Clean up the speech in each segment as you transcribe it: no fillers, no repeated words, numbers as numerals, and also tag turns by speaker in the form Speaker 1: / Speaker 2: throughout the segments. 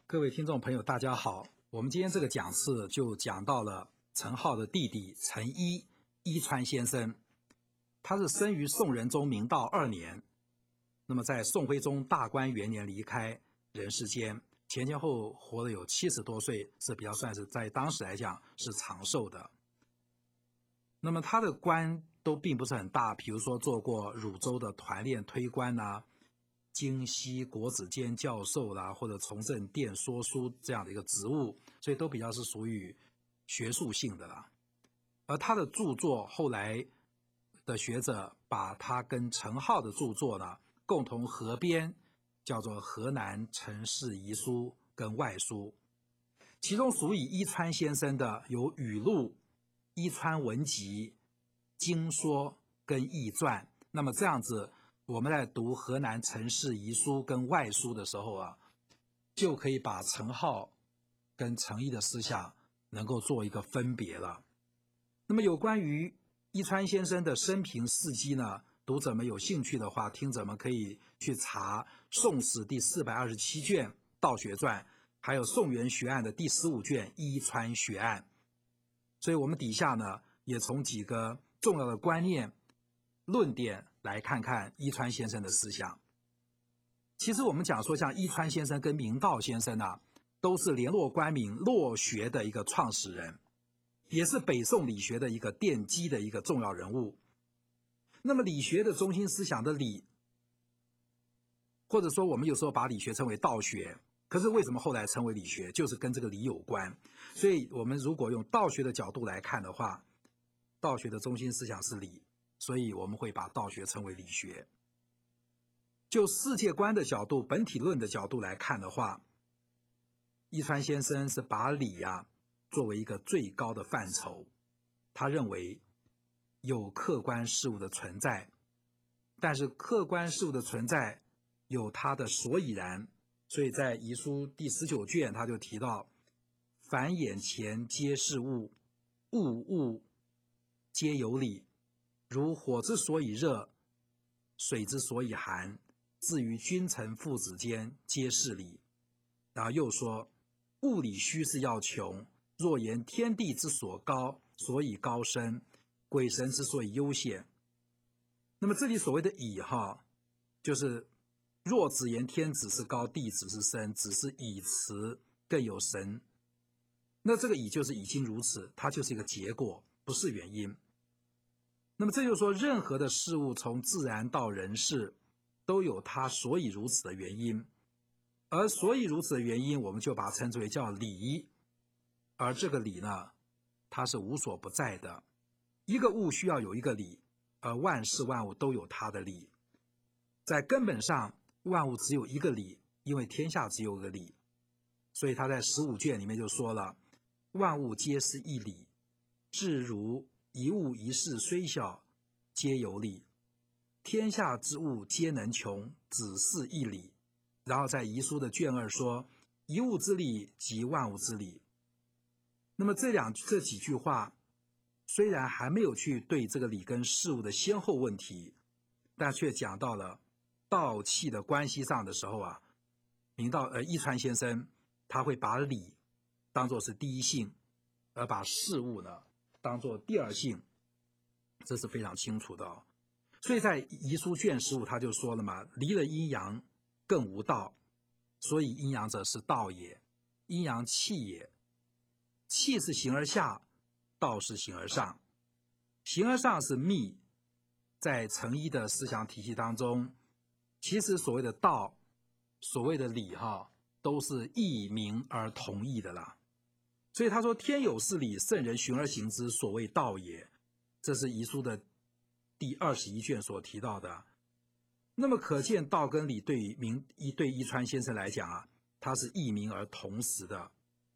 Speaker 1: 各位听众朋友，大家好。我们今天这个讲次就讲到了陈浩的弟弟陈伊川先生。他是生于宋仁宗明道2年，那么在宋徽宗大观元年离开人世间，前后活了有70多岁，是比较算是在当时来讲是长寿的。那么他的官都并不是很大，比如说做过汝州的团练推官呐、京西国子监教授啦，或者从政殿说书这样的一个职务，所以都比较是属于学术性的啦。而他的著作后来的学者把他跟陈浩的著作呢共同合编，叫做《河南陈氏遗书》跟外书，其中属以伊川先生的有语录、伊川文集、经说跟易传。那么这样子我们在读河南陈氏遗书跟外书的时候啊，就可以把陈浩跟陈毅的思想能够做一个分别了。那么有关于伊川先生的生平事迹呢，读者们有兴趣的话，听者们可以去查《宋史》第427卷《道学传》，还有《宋元学案》的第15卷《伊川学案》。所以我们底下呢，也从几个重要的观念、论点来看看伊川先生的思想。其实我们讲说，像伊川先生跟明道先生啊，都是联络官民络学的一个创始人，也是北宋理学的一个奠基的一个重要人物。那么理学的中心思想的理，或者说我们有时候把理学称为道学，可是为什么后来称为理学，就是跟这个理有关。所以我们如果用道学的角度来看的话，道学的中心思想是理，所以我们会把道学称为理学。就世界观的角度、本体论的角度来看的话，伊川先生是把理作为一个最高的范畴。他认为有客观事物的存在，但是客观事物的存在有它的所以然，所以在遗书第19卷他就提到，凡眼前皆是物，物皆有理，如火之所以热，水之所以寒，至于君臣父子间皆是理。然后又说，物理虚是要穷，若言天地之所高，所以高深，鬼神之所以悠显。那么这里所谓的以就是若只言天子是高，地子是深，只是以词更有神。那这个以就是已经如此，它就是一个结果，不是原因。那么这就是说，任何的事物从自然到人事，都有它所以如此的原因。而所以如此的原因，我们就把它称之为叫理。而这个理呢，它是无所不在的。一个物需要有一个理，而万事万物都有它的理。在根本上，万物只有一个理，因为天下只有一个理。所以他在15卷里面就说了，万物皆是一理，至如一物一事虽小，皆有理。天下之物皆能穷，只是一理。然后在遗书的卷2说，一物之理即万物之理。那么这几句话虽然还没有去对这个理跟事物的先后问题，但却讲到了道气的关系上的时候伊川先生他会把理当作是第一性，而把事物呢当作第二性，这是非常清楚的。所以在遗书卷15他就说了嘛，离了阴阳更无道，所以阴阳者是道也，阴阳气也。气是形而下，道是形而上。形而上是密，在程一的思想体系当中，其实所谓的道，所谓的理都是异名而同义的啦。所以他说，天有是理，圣人循而行之，所谓道也。这是遗书的第21卷所提到的。那么可见道跟理对伊川先生来讲它是异名而同时的。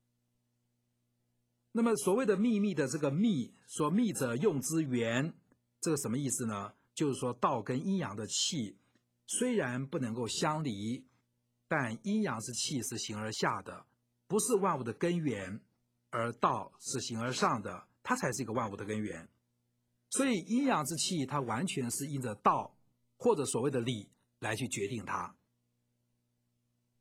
Speaker 1: 那么所谓的秘密的这个密，说密者用之源，这个什么意思呢？就是说道跟阴阳的气虽然不能够相离，但阴阳之气是形而下的，不是万物的根源，而道是形而上的，它才是一个万物的根源。所以阴阳之气它完全是因着道或者所谓的理来去决定它。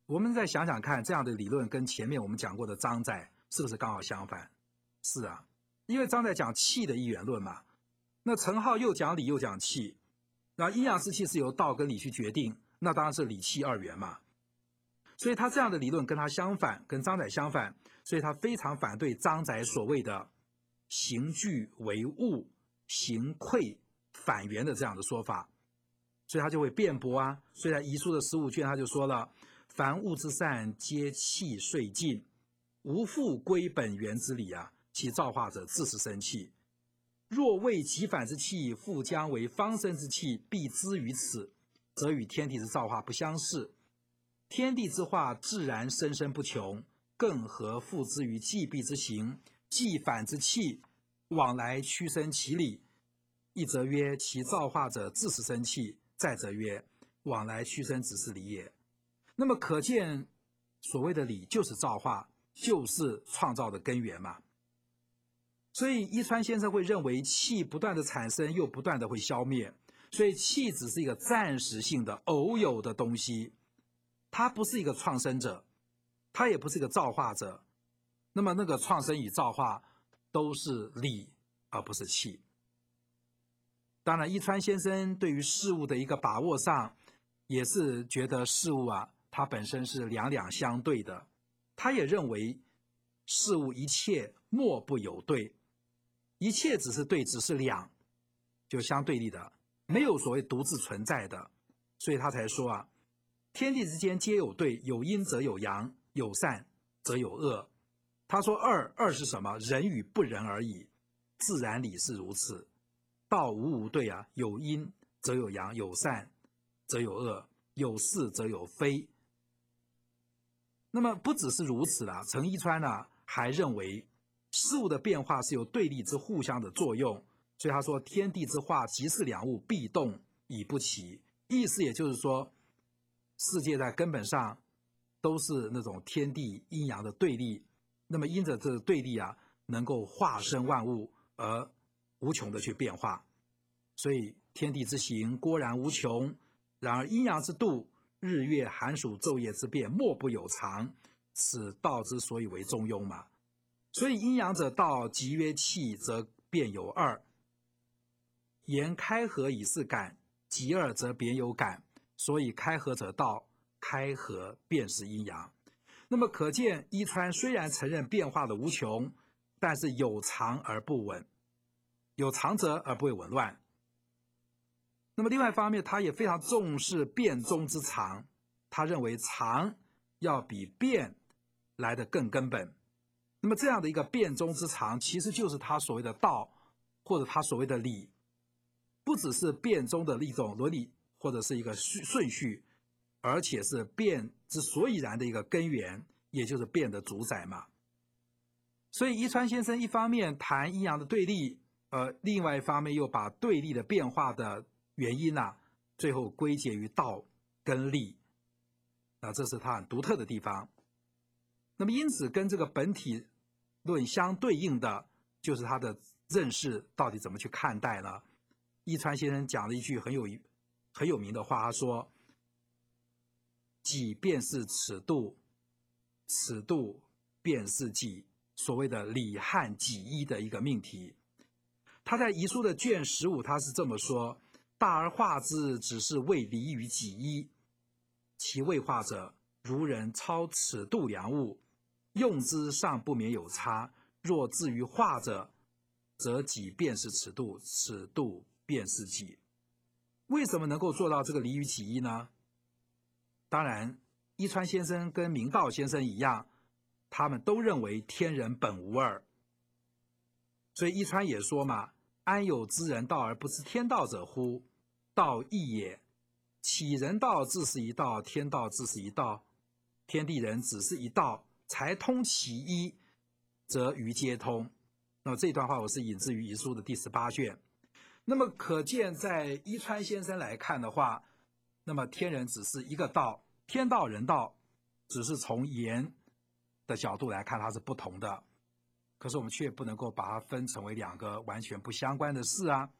Speaker 1: 我们再想想看，这样的理论跟前面我们讲过的张载是不是刚好相反？是啊，因为张载讲气的一元论嘛，那陈浩又讲理又讲气，那阴阳之气是由道跟理去决定，那当然是理气二元嘛。所以他这样的理论跟他相反，跟张载相反，所以他非常反对张载所谓的形聚为物、形溃反元的这样的说法，所以他就会辩驳啊。所以在遗书的15卷他就说了：凡物之善，皆气遂尽，无复归本源之理啊。其造化者，自是生气。若为其反之气，复将为方生之气，必之于此，则与天地之造化不相似。天地之化自然生生不穷，更何复之于既必之行？既反之气，往来屈生其理。一则曰其造化者自是生气，再则曰往来屈生只是理也。那么可见，所谓的理就是造化，就是创造的根源嘛。所以伊川先生会认为气不断的产生，又不断的会消灭，所以气只是一个暂时性的偶有的东西，它不是一个创生者，它也不是一个造化者。那么那个创生与造化都是理，而不是气。当然，伊川先生对于事物的一个把握上，也是觉得事物啊，它本身是两两相对的。他也认为事物一切莫不有对，一切只是对，只是两，就相对立的，没有所谓独自存在的。所以他才说啊，天地之间皆有对，有阴则有阳，有善则有恶。他说二是什么？人与不人而已，自然理是如此。道无对啊，有阴则有阳，有善则有恶，有是则有非。那么不只是如此啦，陈一川呢还认为事物的变化是有对立之互相的作用，所以他说天地之化即是两物，必动以不齐。意思也就是说，世界在根本上都是那种天地阴阳的对立，那么因着这个对立啊，能够化生万物而无穷的去变化。所以天地之行郭然无穷，然而阴阳之度，日月寒暑昼夜之变，莫不有常，此道之所以为中庸嘛。所以阴阳者道，即曰气，则变有二。言开合以是感，即二则别有感，所以开合者道，开合便是阴阳。那么可见伊川虽然承认变化的无穷，但是有常而不紊，有常则而不会紊乱。那么另外一方面，他也非常重视变中之常，他认为常要比变来得更根本。那么这样的一个变中之常，其实就是他所谓的道，或者他所谓的理，不只是变中的一种伦理或者是一个顺序，而且是变之所以然的一个根源，也就是变的主宰嘛。所以伊川先生一方面谈阴阳的对立，另外一方面又把对立的变化的原因啊，最后归结于道跟力，这是他很独特的地方。那么因此跟这个本体论相对应的，就是他的认识到底怎么去看待呢？伊川先生讲了一句很有名的话，他说：己便是尺度，尺度便是己，所谓的理汉己一的一个命题。他在遗书的卷15他是这么说：大而化之，只是为理于己一，其未化者，如人超尺度量物，用之尚不免有差。若至于化者，则己便是尺度，尺度便是己。为什么能够做到这个理于己一呢？当然，伊川先生跟明道先生一样，他们都认为天人本无二。所以伊川也说嘛：安有知人道而不知天道者乎？道义也。岂人道自是一道，天道自是一道？天地人只是一道，才通其一，则余皆通。那么这段话我是引自于遗书的第18卷。那么可见在伊川先生来看的话，那么天人只是一个道，天道人道只是从言的角度来看它是不同的，可是我们却不能够把它分成为两个完全不相关的事啊。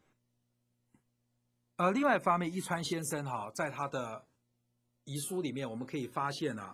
Speaker 1: 另外一方面，伊川先生在他的遗书里面我们可以发现呢，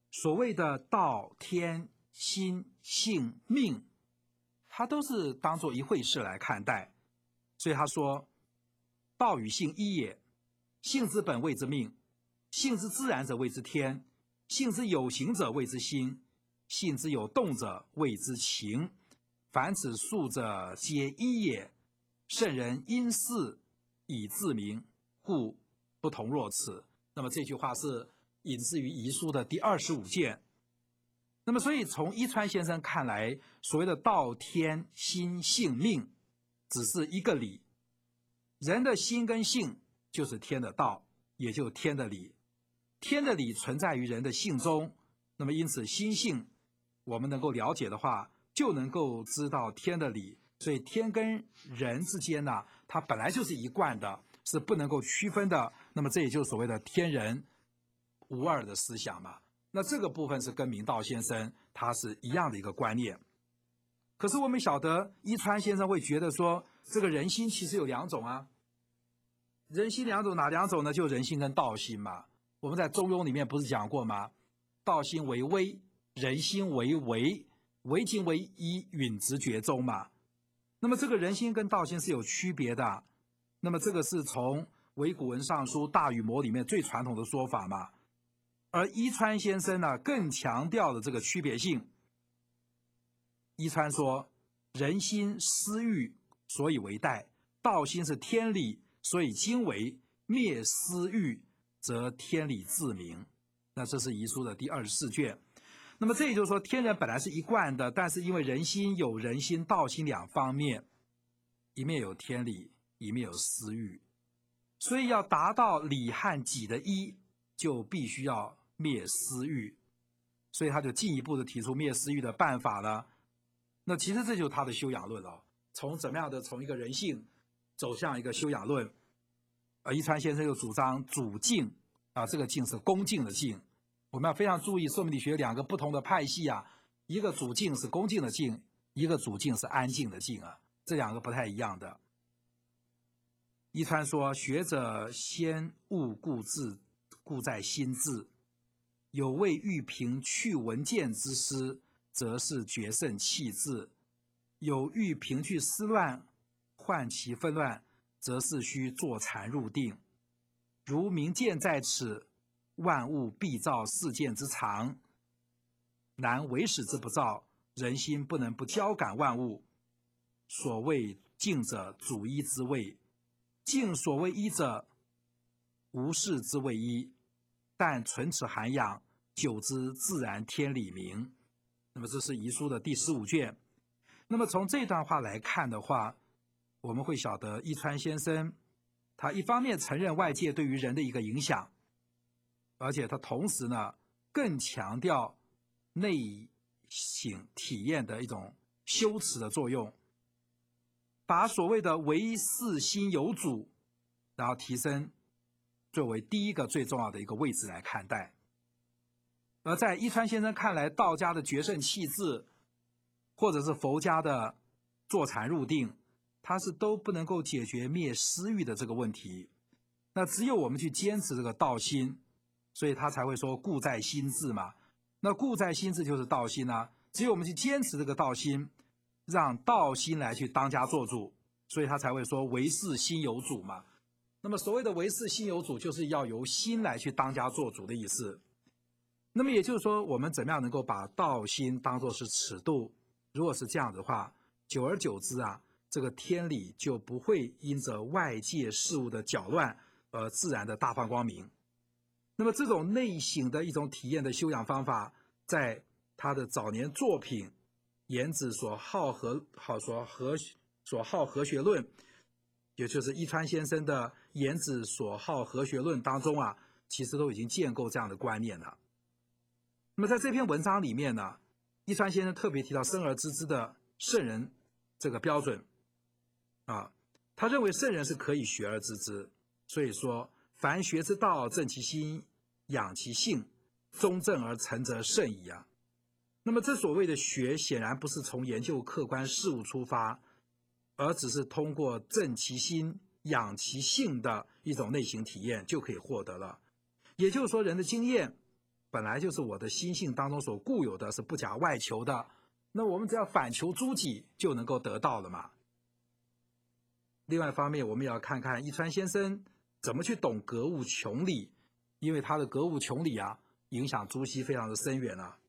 Speaker 1: 所谓的道、天、心、性、命，它都是当作一回事来看待。所以他说，道与性一也，性之本谓之命，性之自然者谓之天，性之有形者谓之心，性之有动者谓之情。凡此数者皆一也。圣人因事以自明，故不同若此。那么这句话是引自于遗书的第25卷。那么所以从伊川先生看来，所谓的道、天、心、性、命，只是一个理。人的心跟性就是天的道，也就是天的理。天的理存在于人的性中，那么因此心性我们能够了解的话，就能够知道天的理。所以天跟人之间呢，它本来就是一贯的，是不能够区分的。那么这也就是所谓的天人无二的思想嘛。那这个部分是跟明道先生他是一样的一个观念。可是我们晓得伊川先生会觉得说，这个人心其实有两种啊。人心两种，哪两种呢？就人心跟道心嘛。我们在中庸里面不是讲过吗？道心为微，人心为微，为精为一，允直觉中嘛。那么这个人心跟道心是有区别的。那么这个是从伪古文尚书大禹谟里面最传统的说法嘛。而伊川先生呢，更强调了这个区别性。伊川说，人心私欲，所以为代；道心是天理，所以精为。灭私欲，则天理自明。那这是遗书的第24卷。那么这也就是说，天人本来是一贯的，但是因为人心有人心、道心两方面，一面有天理，一面有私欲，所以要达到理和己的一，就必须要灭私欲。所以他就进一步的提出灭私欲的办法了。那其实这就是他的修养论了，从怎么样的从一个人性走向一个修养论。伊川先生又主张主敬啊，这个敬是恭敬的敬。我们要非常注意，宋明理学两个不同的派系啊，一个主敬是恭敬的敬，一个主敬是安静的静啊，这两个不太一样的。伊川说，学者先务故在心志，有为欲凭去文见之师，则是决胜气质；有欲凭去思乱换其纷乱，则是须坐禅入定。如明见在此，万物必照世间之常，然唯使之不照，人心不能不交感万物。所谓静者，主一之谓；静所谓一者，无事之谓一。但存此涵养，久之自然天理明。那么这是遗书的第15卷。那么从这段话来看的话，我们会晓得伊川先生他一方面承认外界对于人的一个影响，而且他同时呢更强调内省体验的一种修持的作用，把所谓的唯是心有主，然后提升作为第一个最重要的一个位置来看待。而在伊川先生看来，道家的决胜气质，或者是佛家的坐禅入定，它是都不能够解决灭私欲的这个问题。那只有我们去坚持这个道心，所以他才会说故在心志嘛。那故在心志就是道心啊，只有我们去坚持这个道心，让道心来去当家做主，所以他才会说唯是心有主嘛。那么所谓的唯是心有主，就是要由心来去当家做主的意思。那么也就是说，我们怎么样能够把道心当作是尺度？如果是这样的话，久而久之啊，这个天理就不会因着外界事物的搅乱而自然的大放光明。那么这种内省的一种体验的修养方法，在他的早年作品《颜子所好和学论》，也就是伊川先生的《颜子所好和学论》当中啊，其实都已经建构这样的观念了。那么在这篇文章里面呢，伊川先生特别提到生而知之的圣人这个标准啊，他认为圣人是可以学而知之，所以说凡学之道，正其心，养其性，中正而成则圣矣啊。那么这所谓的学，显然不是从研究客观事物出发，而只是通过正其心、养其性的一种内省体验就可以获得了。也就是说，人的经验本来就是我的心性当中所固有的，是不假外求的，那我们只要反求诸己就能够得到了嘛。另外一方面，我们也要看看一川先生怎么去懂格物穷理，因为他的格物穷理啊，影响朱熹非常的深远啊。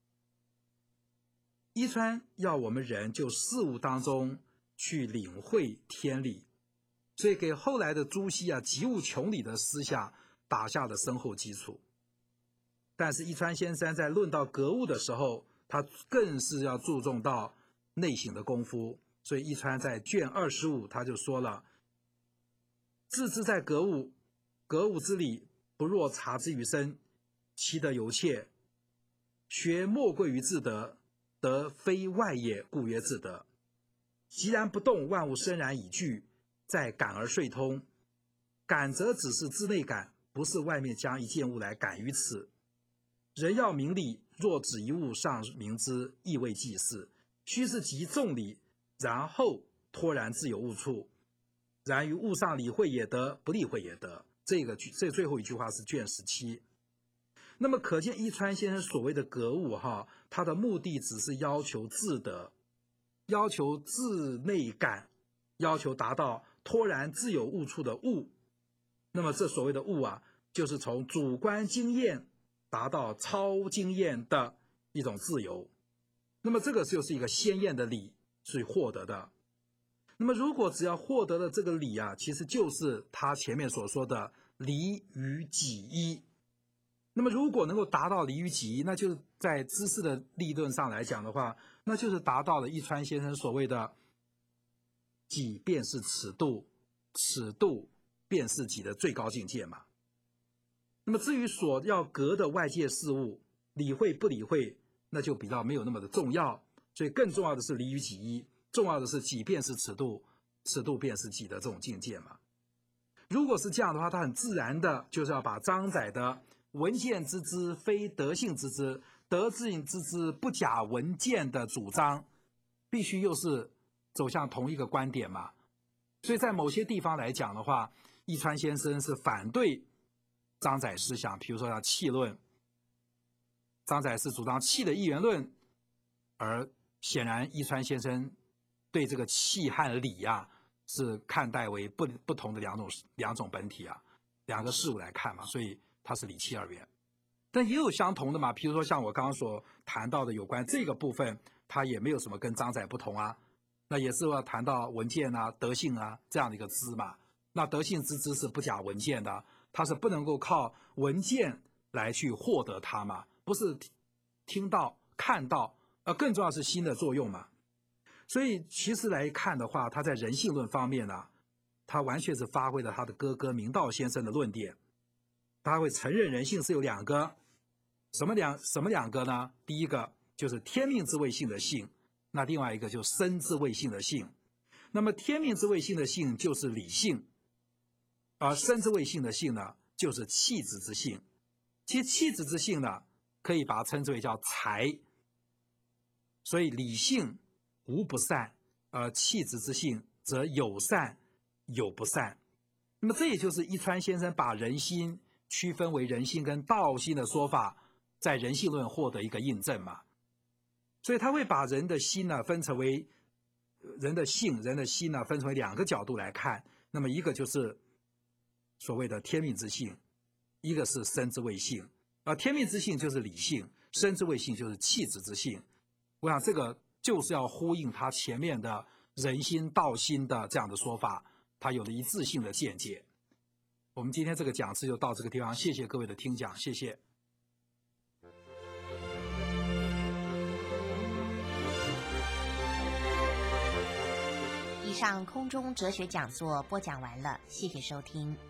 Speaker 1: 一川要我们人就事物当中去领会天理，所以给后来的朱熹啊极物穷理的思想打下了深厚基础。但是一川先生在论到格物的时候，他更是要注重到内省的功夫。所以一川在卷25他就说了：自之在格物，格物之理不若察之于身，其德犹切。学莫贵于自得，德非外也，故曰自得。既然不动，万物生然以具，在感而遂通。感则只是自内感，不是外面将一件物来感于此。人要明理，若只一物尚明之，亦未济事。须是集众理，然后托然自有悟处。然于物上理会也得，不理会也得。这最后一句话是卷17。那么可见一川先生所谓的格物他的目的只是要求自得，要求自内感，要求达到托然自有悟处的悟。那么这所谓的悟啊，就是从主观经验达到超经验的一种自由。那么这个就是一个鲜艳的理去获得的。那么如果只要获得了这个理啊，其实就是他前面所说的离于己一。那么如果能够达到离于己一，那就是在知识的理论上来讲的话，那就是达到了一川先生所谓的己便是尺度，尺度便是己的最高境界嘛。那么至于所要格的外界事物，理会不理会，那就比较没有那么的重要。所以更重要的是离于己一，重要的是己便是尺度，尺度便是己的这种境界嘛。如果是这样的话，他很自然的就是要把张载的闻见之之，非德性之之，德性之之，不假闻见的主张，必须又是走向同一个观点嘛。所以在某些地方来讲的话，一川先生是反对张载思想，比如说像气论，张载是主张气的一元论，而显然一川先生对这个气和理啊，是看待为不同的两种本体啊，两个事物来看嘛，所以它是理气二元。但也有相同的嘛，比如说像我刚刚所谈到的有关这个部分，它也没有什么跟张载不同啊。那也是要谈到闻见啊、德性啊这样的一个知嘛。那德性之知是不假闻见的，它是不能够靠闻见来去获得它嘛，不是听到、看到，更重要是心的作用嘛。所以其实来看的话，他在人性论方面呢，他完全是发挥了他的哥哥明道先生的论点。他会承认人性是有两个，什么两个呢？第一个就是天命之谓性的性，那另外一个就是生之谓性的性。那么天命之谓性的性就是理性，而生之谓性的性呢，就是气质之性。其实气质之性呢，可以把它称之为叫才。所以理性无不善，而气质之性则有善有不善。那么这也就是一川先生把人心区分为人心跟道心的说法，在人性论获得一个印证嘛。所以他会把人的心呢分成为人的性、人的心呢分成为两个角度来看。那么一个就是所谓的天命之性，一个是生之谓性。而天命之性就是理性，生之谓性就是气质之性。我想这个就是要呼应他前面的人心道心的这样的说法，他有了一致性的见解。我们今天这个讲次就到这个地方，谢谢各位的听讲，谢谢。
Speaker 2: 以上空中哲学讲座播讲完了，谢谢收听。